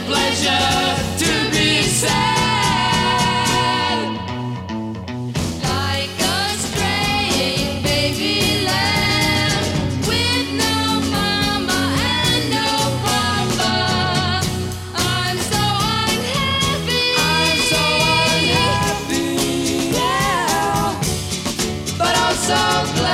pleasure to be sad. Like a straying baby lamb with no mama and no papa. I'm so unhappy. I'm so unhappy. Yeah. But I'm so glad.